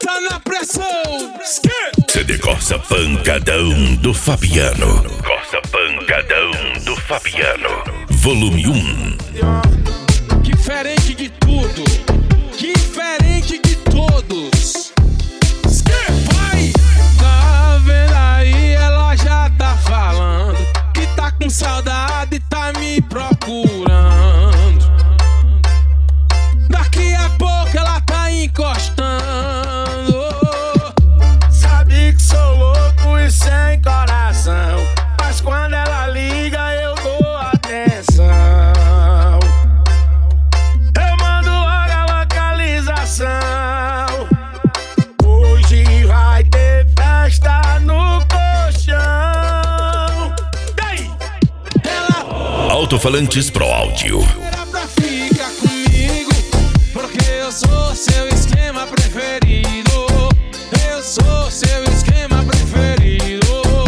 Bota na pressão. CD Corsa Pancadão do Fabiano. Corsa Pancadão do Fabiano. Volume 1. Diferente de tudo, diferente de todos. Vai! Tá vendo aí, ela já tá falando que tá com saudade e tá me procurando. Daqui a pouco ela tá encostando. Sabe que sou louco e sem coração, mas quando ela liga eu dou atenção. Eu mando logo a localização. Hoje vai ter festa no colchão. Daí! Alto-falantes Pro Áudio. Era pra ficar comigo, porque eu sou seu esquema preferido. Eu sou seu esquema preferido.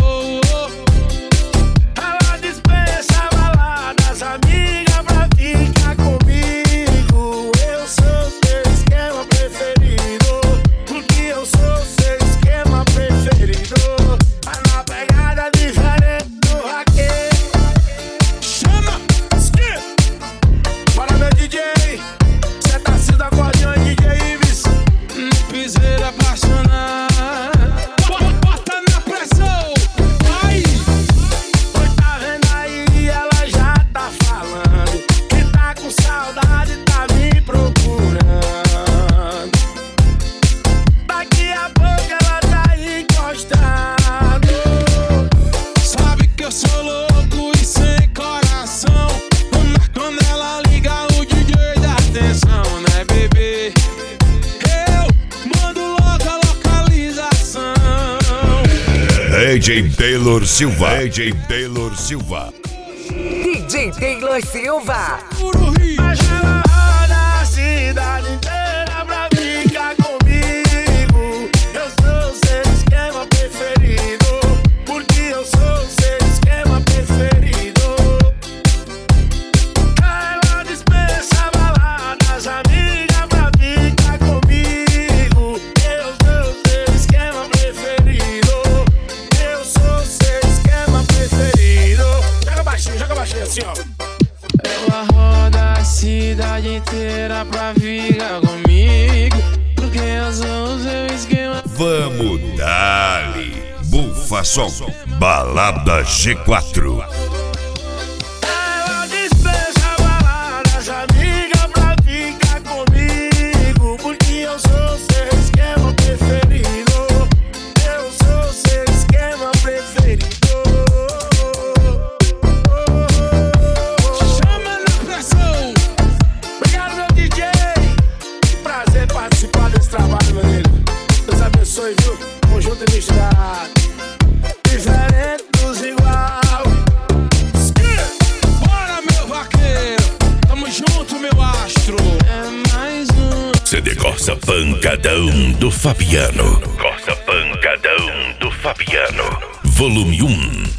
Ela dispensa baladas, amiga, pra ficar comigo. Eu sou seu esquema preferido, porque eu sou seu esquema preferido. Tá na pegada diferente do raquete. Chama! Para meu DJ, cê tá sendo acordeão e DJ Ives. Piseira apaixonada. Bota na pressão. Vai! Pois tá vendo aí, ela já tá falando que tá com saudade, tá me procurando. Daqui a pouco ela tá encostando. Sabe que eu sou louco e sem coração. Quando ela liga, o DJ dá atenção, né, bebê? Eu mando logo a localização. AJ Taylor Silva. AJ Taylor Silva. DJ Taylor Silva. Puro Rio. Mas ela roda a cidade inteira pra ficar comigo. Eu sou seu esquema preferido, porque eu sou seu esquema preferido. Ela dispensa baladas, amiga, pra ficar comigo. Eu sou seu esquema preferido. Eu sou seu esquema preferido. Joga baixinho assim, ó. Ela roda a cidade inteira pra ficar comigo, porque eu sou o seu esquema. Vamos dali. Bufa Som. Balada G4. Ela dispensa baladas, amiga, pra ficar comigo, porque eu sou seu esquema preferido. Eu sou seu esquema preferido. Chama na pressão. Obrigado, meu DJ. Que prazer participar desse trabalho, meu amigo. Deus abençoe, viu? Conjunto e misturado. Diferente dos igual. Bora, meu vaqueiro. Tamo junto, meu astro. É mais um. CD Corsa Pancadão do Fabiano. Corsa Pancadão do Fabiano. Volume 1.